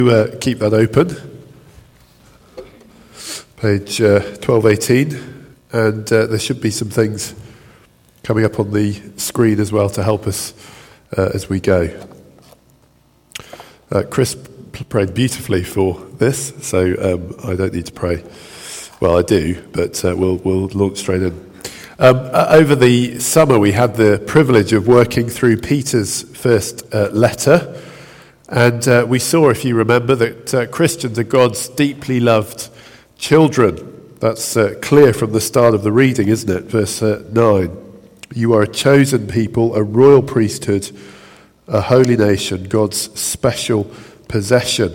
Keep that open, page 1218, and there should be some things coming up on the screen as well to help us as we go. Chris prayed beautifully for this, so I don't need to pray. Well, I do, but we'll launch straight in. Over the summer, we had the privilege of working through Peter's first letter. And we saw, if you remember, that Christians are God's deeply loved children. That's clear from the start of the reading, isn't it? Verse 9. You are a chosen people, a royal priesthood, a holy nation, God's special possession.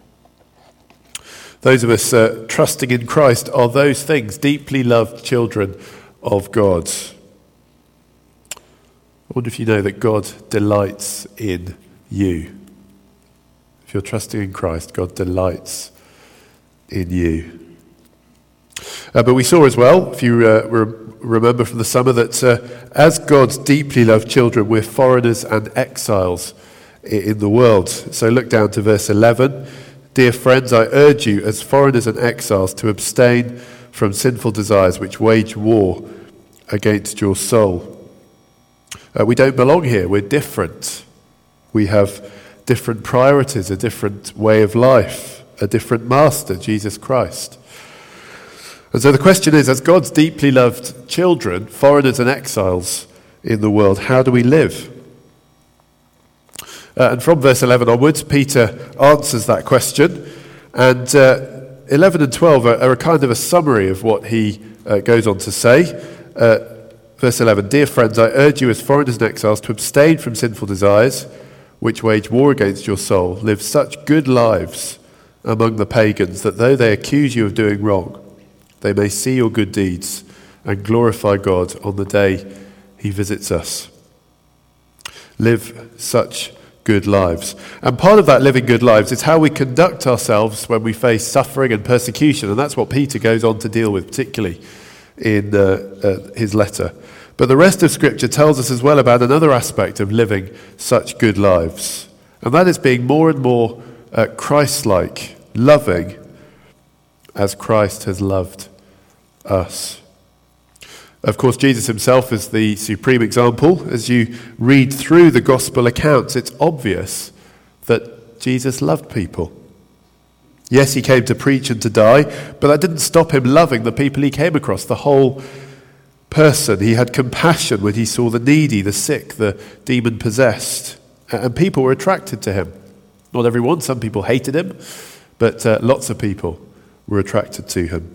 Those of us trusting in Christ are those things, deeply loved children of God. I wonder if you know that God delights in you. If you're trusting in Christ, God delights in you. But we saw as well, if you remember from the summer, that as God's deeply loved children, we're foreigners and exiles in the world. So look down to verse 11. Dear friends, I urge you as foreigners and exiles to abstain from sinful desires which wage war against your soul. We don't belong here. We're different. We have different priorities, a different way of life, a different master, Jesus Christ. And so the question is, as God's deeply loved children, foreigners and exiles in the world, how do we live? And from verse 11 onwards, Peter answers that question. And 11 and 12 are a kind of a summary of what he goes on to say. Verse 11, Dear friends, I urge you as foreigners and exiles to abstain from sinful desires, which wage war against your soul. Live such good lives among the pagans that though they accuse you of doing wrong, they may see your good deeds and glorify God on the day he visits us. Live such good lives. And part of that living good lives is how we conduct ourselves when we face suffering and persecution. And that's what Peter goes on to deal with, particularly in his letter. But the rest of Scripture tells us as well about another aspect of living such good lives. And that is being more and more Christ-like, loving as Christ has loved us. Of course, Jesus himself is the supreme example. As you read through the gospel accounts, it's obvious that Jesus loved people. Yes, he came to preach and to die, but that didn't stop him loving the people he came across, the whole person. He had compassion when he saw the needy, the sick, the demon-possessed, and people were attracted to him. Not everyone, some people hated him, but lots of people were attracted to him.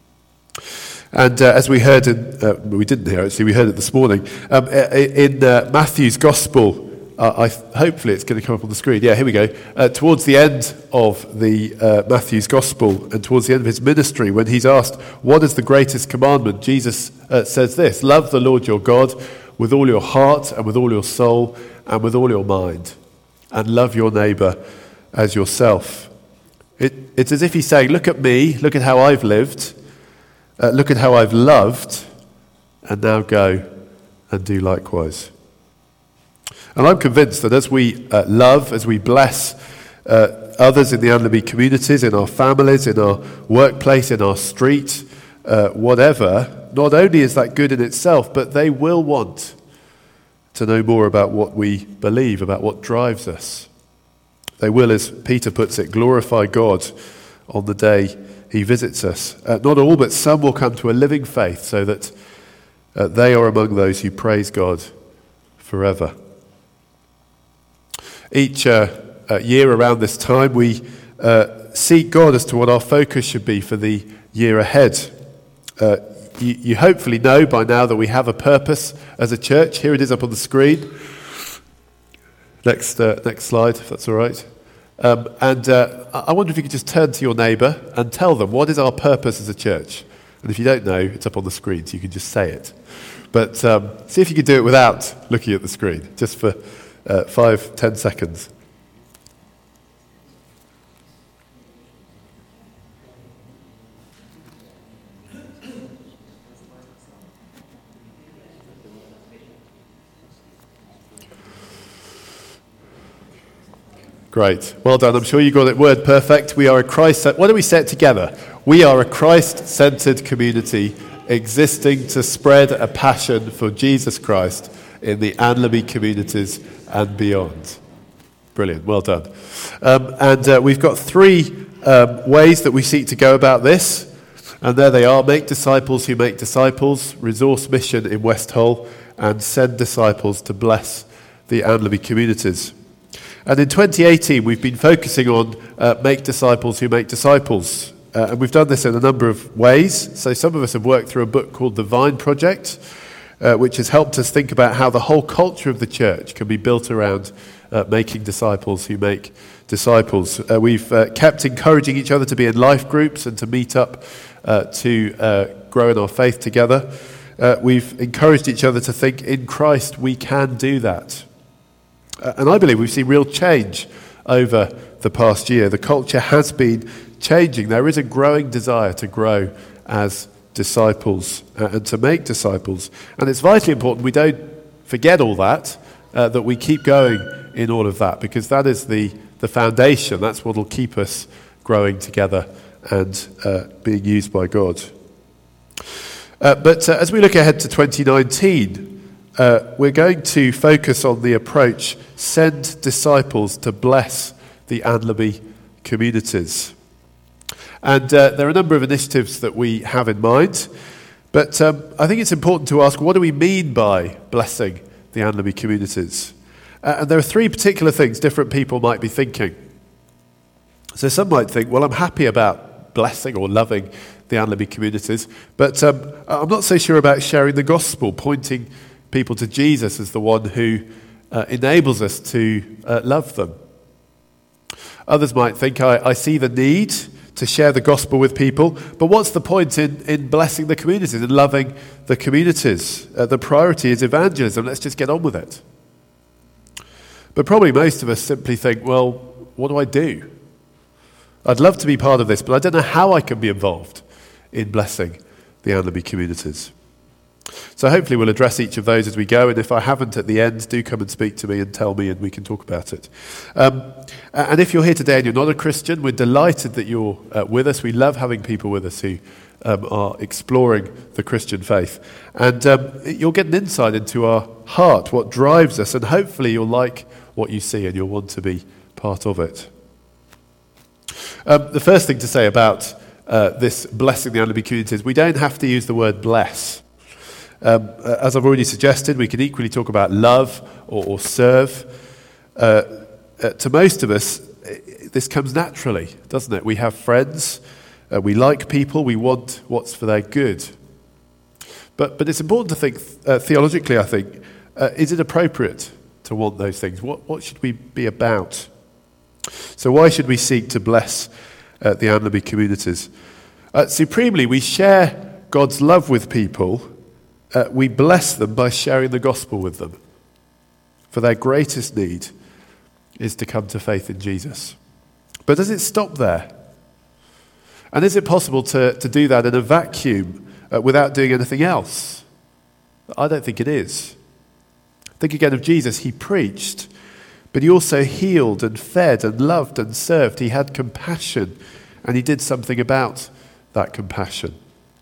And as we heard we didn't hear actually, we heard it this morning, in Matthew's Gospel, hopefully it's going to come up on the screen. Yeah, here we go. Towards the end of the Matthew's Gospel and towards the end of his ministry, when he's asked, what is the greatest commandment? Jesus says this, love the Lord your God with all your heart and with all your soul and with all your mind, and love your neighbour as yourself. It's as if he's saying, look at me, look at how I've lived, look at how I've loved, and now go and do likewise. And I'm convinced that as we love, as we bless others in the Anlaby communities, in our families, in our workplace, in our street, whatever, not only is that good in itself, but they will want to know more about what we believe, about what drives us. They will, as Peter puts it, glorify God on the day he visits us. Not all, but some will come to a living faith so that they are among those who praise God forever. Each year around this time, we seek God as to what our focus should be for the year ahead. You hopefully know by now that we have a purpose as a church. Here it is up on the screen. Next slide, if that's all right. I wonder if you could just turn to your neighbour and tell them, what is our purpose as a church? And if you don't know, it's up on the screen, so you can just say it. But see if you can do it without looking at the screen, just for 5-10 seconds. Great. Well done. I'm sure you got it word perfect. We are a Christ... Why don't we say it together? We are a Christ-centered community existing to spread a passion for Jesus Christ in the Anlaby communities and beyond. Brilliant. Well done. We've got three ways that we seek to go about this. And there they are. Make disciples who make disciples, resource mission in West Hull, and send disciples to bless the Anlaby communities. And in 2018, we've been focusing on make disciples who make disciples. And we've done this in a number of ways. So some of us have worked through a book called The Vine Project, which has helped us think about how the whole culture of the church can be built around making disciples who make disciples. We've kept encouraging each other to be in life groups and to meet up to grow in our faith together. We've encouraged each other to think in Christ we can do that. And I believe we've seen real change over the past year. The culture has been changing. There is a growing desire to grow as disciples and to make disciples. And it's vitally important we don't forget all that, that we keep going in all of that, because that is the foundation. That's what will keep us growing together and being used by God. But as we look ahead to 2019, we're going to focus on the approach, send disciples to bless the Anlaby communities. And there are a number of initiatives that we have in mind, but I think it's important to ask, what do we mean by blessing the Anlaby communities? And there are three particular things different people might be thinking. So some might think, well, I'm happy about blessing or loving the Anlaby communities, but I'm not so sure about sharing the gospel, pointing people to Jesus as the one who enables us to love them. Others might think, I see the need to share the gospel with people, but what's the point in blessing the communities and loving the communities? The priority is evangelism. Let's just get on with it. But probably most of us simply think, well, what do I do? I'd love to be part of this, but I don't know how I can be involved in blessing the Anlaby communities. So hopefully we'll address each of those as we go, and if I haven't at the end, do come and speak to me and tell me and we can talk about it. And if you're here today and you're not a Christian, we're delighted that you're with us. We love having people with us who are exploring the Christian faith. And you'll get an insight into our heart, what drives us, and hopefully you'll like what you see and you'll want to be part of it. The first thing to say about this blessing the Anlaby community is we don't have to use the word bless. As I've already suggested, we can equally talk about love or serve. To most of us, this comes naturally, doesn't it? We have friends, we like people, we want what's for their good. But it's important to think theologically, I think, is it appropriate to want those things? What should we be about? So why should we seek to bless the Anlaby communities? Supremely, we share God's love with people. We bless them by sharing the gospel with them. For their greatest need is to come to faith in Jesus. But does it stop there? And is it possible to do that in a vacuum without doing anything else? I don't think it is. Think again of Jesus. He preached, but he also healed and fed and loved and served. He had compassion, and he did something about that compassion.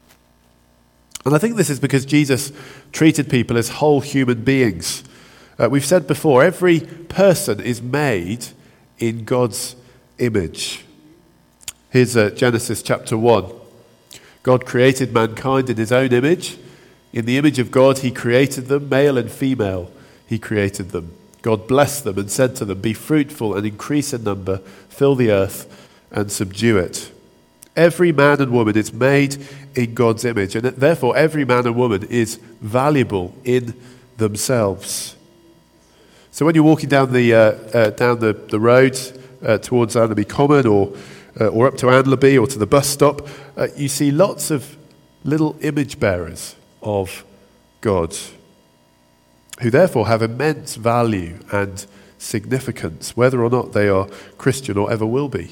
And I think this is because Jesus treated people as whole human beings. We've said before, every person is made in God's image. Here's Genesis chapter 1. God created mankind in his own image. In the image of God he created them, male and female he created them. God blessed them and said to them, "Be fruitful and increase in number, fill the earth and subdue it." Every man and woman is made in God's image, and therefore every man and woman is valuable in themselves. So when you're walking down the road towards Anlaby Common or up to Anlaby or to the bus stop, you see lots of little image bearers of God, who therefore have immense value and significance, whether or not they are Christian or ever will be.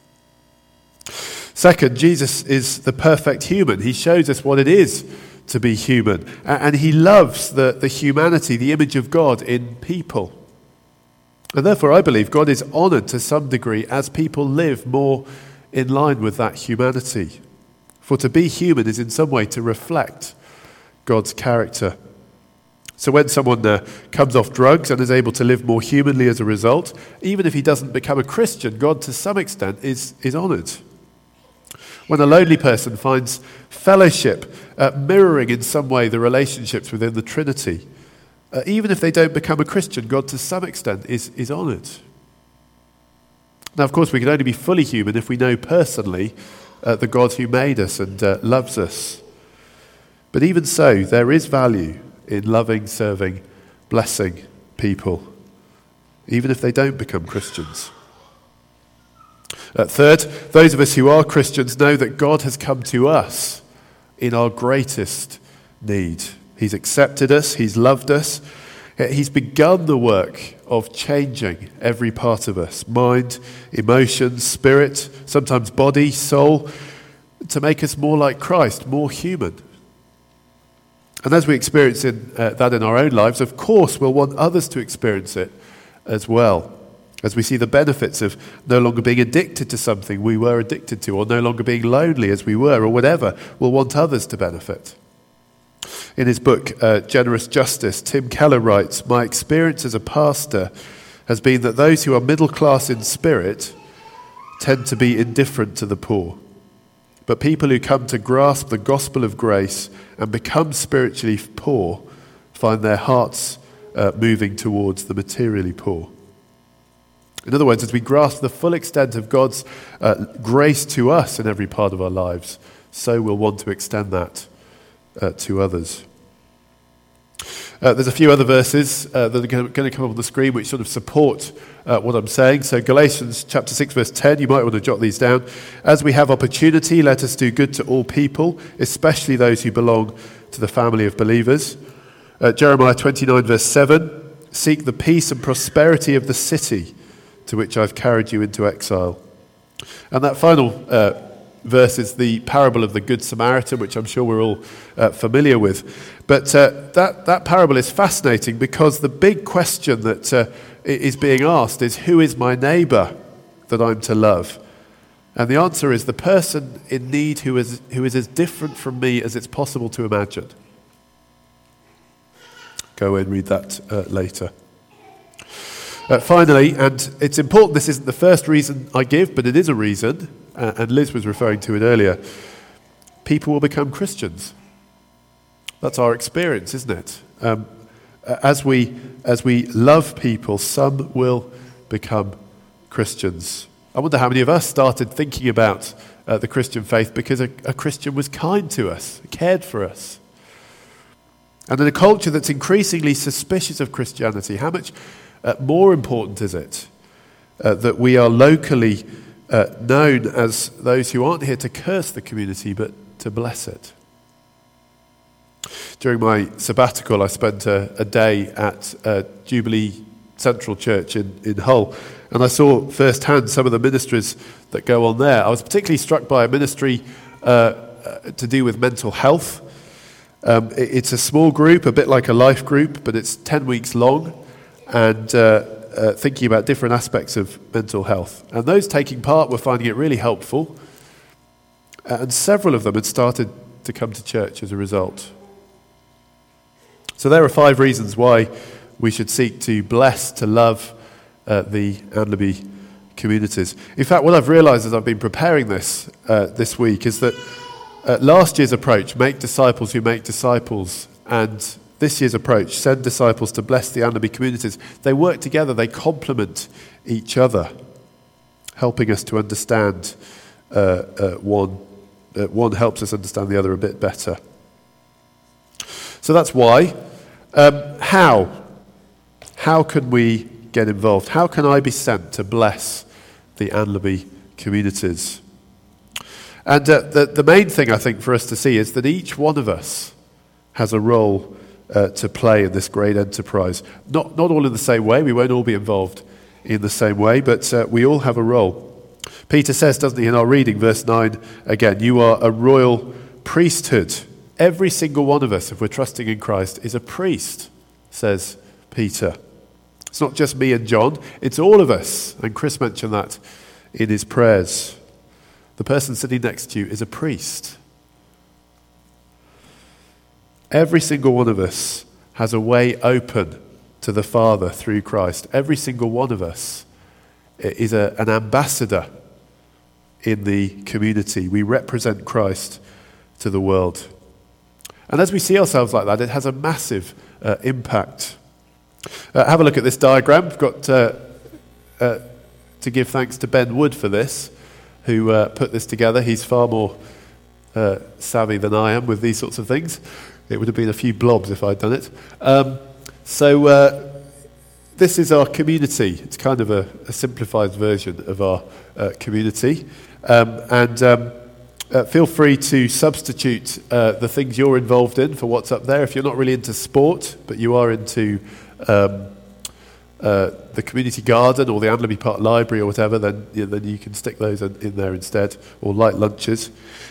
Second, Jesus is the perfect human. He shows us what it is to be human. And he loves the humanity, the image of God in people. And therefore, I believe God is honoured to some degree as people live more in line with that humanity. For to be human is in some way to reflect God's character. So when someone comes off drugs and is able to live more humanly as a result, even if he doesn't become a Christian, God to some extent is honoured. When a lonely person finds fellowship, mirroring in some way the relationships within the Trinity, even if they don't become a Christian, God to some extent is honoured. Now, of course, we can only be fully human if we know personally the God who made us and loves us. But even so, there is value in loving, serving, blessing people, even if they don't become Christians. Third, those of us who are Christians know that God has come to us in our greatest need. He's accepted us, he's loved us, he's begun the work of changing every part of us, mind, emotions, spirit, sometimes body, soul, to make us more like Christ, more human. And as we experience that in our own lives, of course we'll want others to experience it as well. As we see the benefits of no longer being addicted to something we were addicted to, or no longer being lonely as we were, or whatever, we'll want others to benefit. In his book, Generous Justice, Tim Keller writes, "My experience as a pastor has been that those who are middle class in spirit tend to be indifferent to the poor. But people who come to grasp the gospel of grace and become spiritually poor find their hearts moving towards the materially poor." In other words, as we grasp the full extent of God's grace to us in every part of our lives, so we'll want to extend that to others. There's a few other verses that are going to come up on the screen which sort of support what I'm saying. So Galatians chapter 6 verse 10, you might want to jot these down. "As we have opportunity, let us do good to all people, especially those who belong to the family of believers." Jeremiah 29 verse 7, "Seek the peace and prosperity of the city to which I've carried you into exile." And that final verse is the parable of the Good Samaritan, which I'm sure we're all familiar with. But that parable is fascinating because the big question that is being asked is, who is my neighbour that I'm to love? And the answer is the person in need who is as different from me as it's possible to imagine. Go and read that later. Finally, and it's important this isn't the first reason I give, but it is a reason, and Liz was referring to it earlier, people will become Christians. That's our experience, isn't it? As we love people, some will become Christians. I wonder how many of us started thinking about the Christian faith because a Christian was kind to us, cared for us. And in a culture that's increasingly suspicious of Christianity, how much more important is it that we are locally known as those who aren't here to curse the community but to bless it? During my sabbatical, I spent a day at Jubilee Central Church in Hull, and I saw firsthand some of the ministries that go on there. I was particularly struck by a ministry to do with mental health. It's a small group, a bit like a life group, but it's 10 weeks long, and thinking about different aspects of mental health. And those taking part were finding it really helpful, and several of them had started to come to church as a result. So there are 5 reasons why we should seek to bless, to love the Andeby communities. In fact, what I've realised as I've been preparing this week is that last year's approach, make disciples who make disciples, and this year's approach, send disciples to bless the Andeby communities, they work together, they complement each other, helping us to understand one helps us understand the other a bit better. So that's why. How can we get involved? How can I be sent to bless the Andeby communities? And the main thing I think for us to see is that each one of us has a role to play in this great enterprise. Not all in the same way. We won't all be involved in the same way, but we all have a role. Peter says, doesn't he, in our reading, verse 9, again, you are a royal priesthood. Every single one of us, if we're trusting in Christ, is a priest, says Peter. It's not just me and John, it's all of us. And Chris mentioned that in his prayers. The person sitting next to you is a priest. Every single one of us has a way open to the Father through Christ. Every single one of us is an ambassador in the community. We represent Christ to the world. And as we see ourselves like that, it has a massive impact. Have a look at this diagram. I've got to give thanks to Ben Wood for this, who put this together. He's far more savvy than I am with these sorts of things. It would have been a few blobs if I'd done it. This is our community. It's kind of a simplified version of our community. Feel free to substitute the things you're involved in for what's up there. If you're not really into sport, but you are into the community garden or the Anlaby Park Library or whatever, then you can stick those in there instead, or light lunches.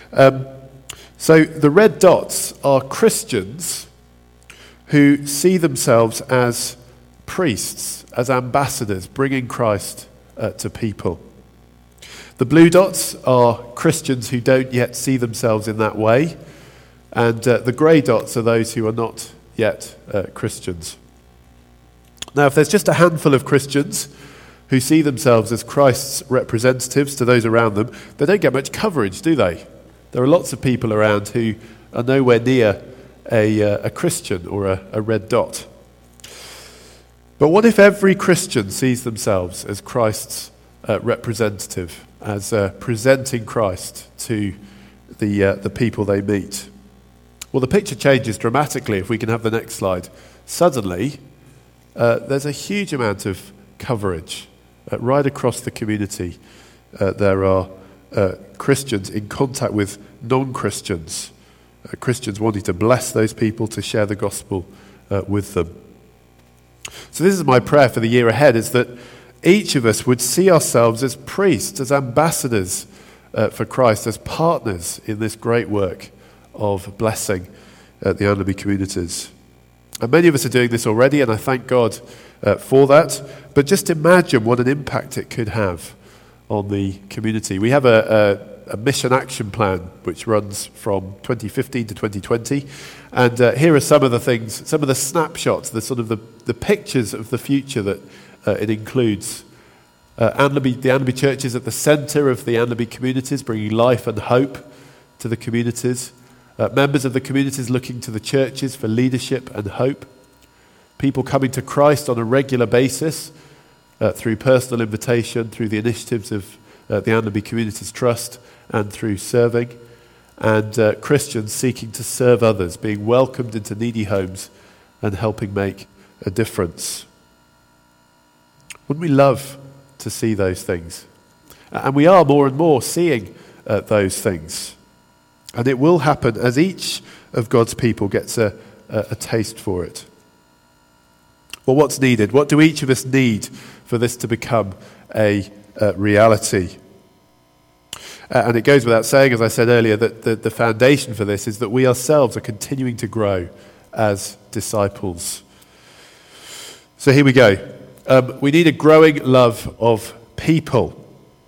So the red dots are Christians who see themselves as priests, as ambassadors, bringing Christ to people. The blue dots are Christians who don't yet see themselves in that way, and the grey dots are those who are not yet Christians. Now, if there's just a handful of Christians who see themselves as Christ's representatives to those around them, they don't get much coverage, do they? There are lots of people around who are nowhere near a Christian or a red dot. But what if every Christian sees themselves as Christ's representative, as presenting Christ to the people they meet? Well, the picture changes dramatically if we can have the next slide. Suddenly, there's a huge amount of coverage right across the community. There are Christians in contact with non-Christians, Christians wanting to bless those people, to share the gospel with them. So this is my prayer for the year ahead, is that each of us would see ourselves as priests, as ambassadors for Christ, as partners in this great work of blessing the Anlaby communities. And many of us are doing this already, and I thank God for that. But just imagine what an impact it could have on the community. We have a mission action plan which runs from 2015 to 2020, and here are some of the things, some of the snapshots, the sort of the pictures of the future that it includes. The Anlaby Church is at the centre of the Anlaby communities, bringing life and hope to the communities. Members of the communities looking to the churches for leadership and hope. People coming to Christ on a regular basis through personal invitation, through the initiatives of the Anlaby Communities Trust, and through serving. And Christians seeking to serve others, being welcomed into needy homes and helping make a difference. Wouldn't we love to see those things? And we are more and more seeing those things. And it will happen as each of God's people gets a taste for it. Well, what's needed? What do each of us need for this to become a reality? And it goes without saying, as I said earlier, that the foundation for this is that we ourselves are continuing to grow as disciples. So here we go. We need a growing love of people.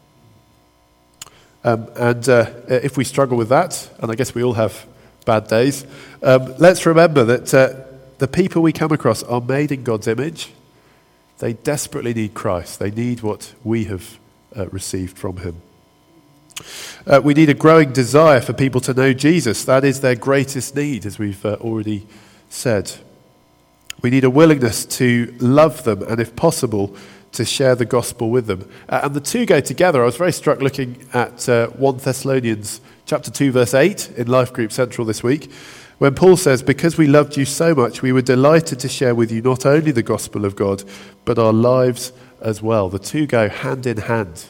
If we struggle with that, and I guess we all have bad days, let's remember that the people we come across are made in God's image. They desperately need Christ. They need what we have received from him. We need a growing desire for people to know Jesus. That is their greatest need, as we've already said. We need a willingness to love them, and if possible, to share the gospel with them. And the two go together. I was very struck looking at 1 Thessalonians chapter 2, verse 8 in Life Group Central this week, when Paul says, "Because we loved you so much, we were delighted to share with you not only the gospel of God, but our lives as well." The two go hand in hand.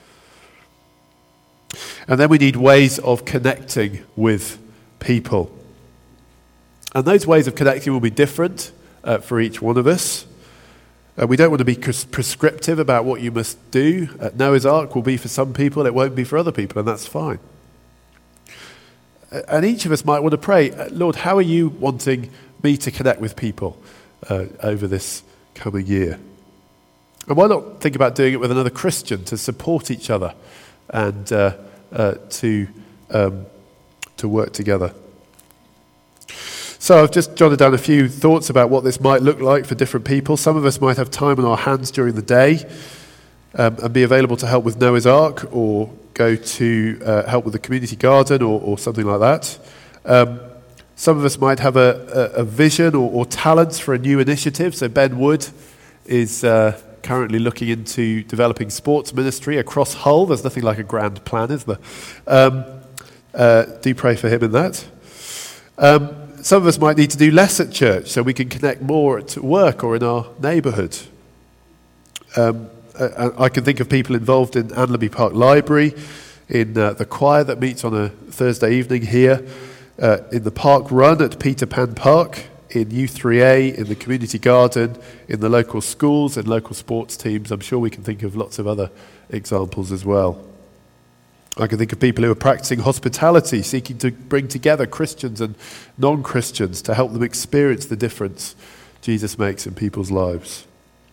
And then we need ways of connecting with people. And those ways of connecting will be different for each one of us. We don't want to be prescriptive about what you must do. Noah's Ark will be for some people, it won't be for other people, and that's fine. And each of us might want to pray, Lord, how are you wanting me to connect with people over this coming year? And why not think about doing it with another Christian to support each other and to work together? So I've just jotted down a few thoughts about what this might look like for different people. Some of us might have time on our hands during the day and be available to help with Noah's Ark or go to help with the community garden or something like that. Some of us might have a vision or talents for a new initiative. So Ben Wood is currently looking into developing sports ministry across Hull. There's nothing like a grand plan, is there? Do pray for him in that. Some of us might need to do less at church so we can connect more at work or in our neighbourhood. I can think of people involved in Anlaby Park Library, in the choir that meets on a Thursday evening here, in the park run at Peter Pan Park, in U3A, in the community garden, in the local schools, in local sports teams. I'm sure we can think of lots of other examples as well. I can think of people who are practicing hospitality, seeking to bring together Christians and non-Christians to help them experience the difference Jesus makes in people's lives.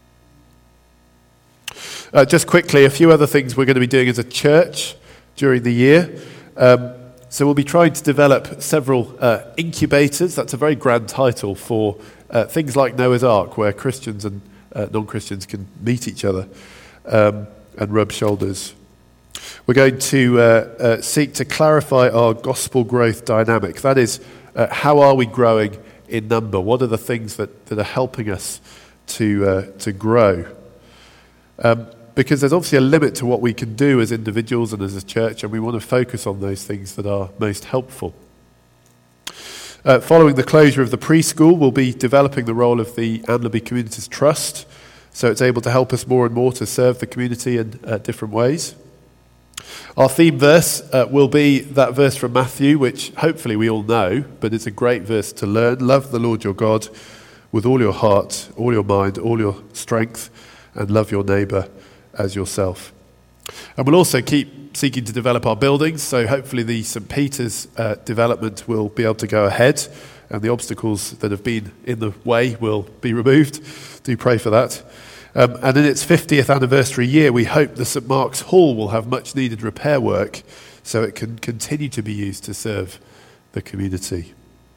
Just quickly, a few other things we're going to be doing as a church during the year. So we'll be trying to develop several incubators. That's a very grand title for things like Noah's Ark, where Christians and non-Christians can meet each other and rub shoulders. We're going to seek to clarify our gospel growth dynamic. That is, how are we growing in number? What are the things that are helping us to grow? Because there's obviously a limit to what we can do as individuals and as a church, and we want to focus on those things that are most helpful. Following the closure of the preschool, we'll be developing the role of the Anlaby Communities Trust, so it's able to help us more and more to serve the community in different ways. Our theme verse will be that verse from Matthew, which hopefully we all know, but it's a great verse to learn. Love the Lord your God with all your heart, all your mind, all your strength, and love your neighbour as yourself. And we'll also keep seeking to develop our buildings, so hopefully the St. Peter's development will be able to go ahead and the obstacles that have been in the way will be removed. Do pray for that. And in its 50th anniversary year, we hope the St. Mark's Hall will have much needed repair work so it can continue to be used to serve the community.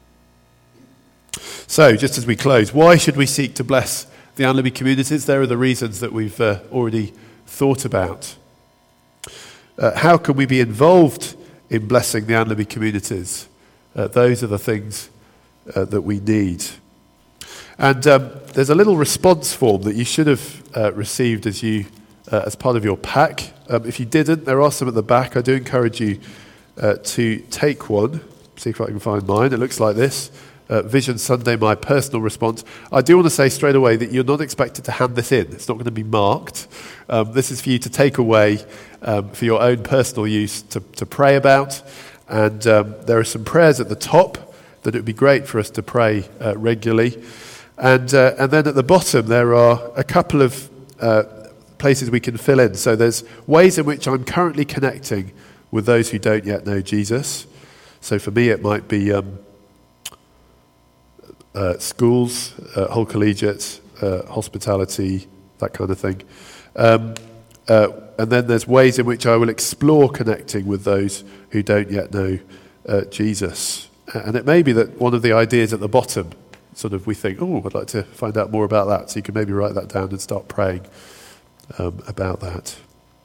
So, just as we close, why should we seek to bless the Anlaby communities? There are the reasons that we've already thought about. How can we be involved in blessing the Anlaby communities? Those are the things that we need. And there's a little response form that you should have received as part of your pack. If you didn't, there are some at the back. I do encourage you to take one. See if I can find mine. It looks like this. Vision Sunday, my personal response. I do want to say straight away that you're not expected to hand this in. It's not going to be marked. This is for you to take away for your own personal use to pray about. And there are some prayers at the top that it would be great for us to pray regularly. And then at the bottom there are a couple of places we can fill in. So there's ways in which I'm currently connecting with those who don't yet know Jesus. So for me it might be schools, Hull Collegiate, hospitality, that kind of thing. And then there's ways in which I will explore connecting with those who don't yet know Jesus. And it may be that one of the ideas at the bottom, sort of we think, oh, I'd like to find out more about that. So you can maybe write that down and start praying about that.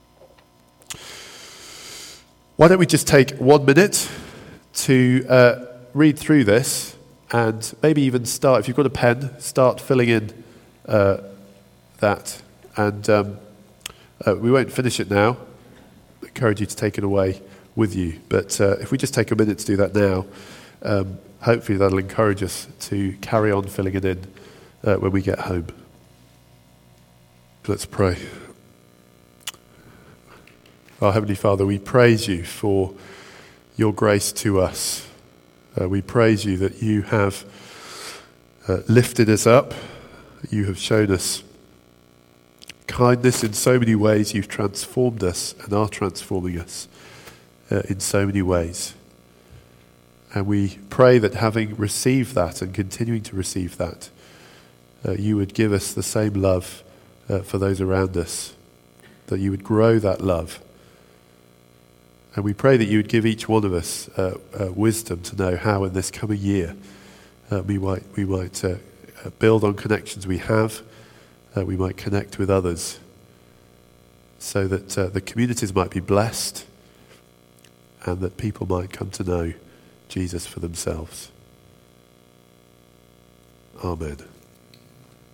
Why don't we just take 1 minute to read through this and maybe even start, if you've got a pen, start filling in that. And we won't finish it now. I encourage you to take it away with you. But if we just take a minute to do that now, hopefully that'll encourage us to carry on filling it in when we get home. Let's pray. Our Heavenly Father, we praise you for your grace to us. We praise you that you have lifted us up. You have shown us kindness in so many ways. You've transformed us and are transforming us in so many ways. And we pray that having received that and continuing to receive that, you would give us the same love for those around us, that you would grow that love. And we pray that you would give each one of us wisdom to know how in this coming year we might build on connections we have, we might connect with others, so that the communities might be blessed and that people might come to know Jesus for themselves. Amen.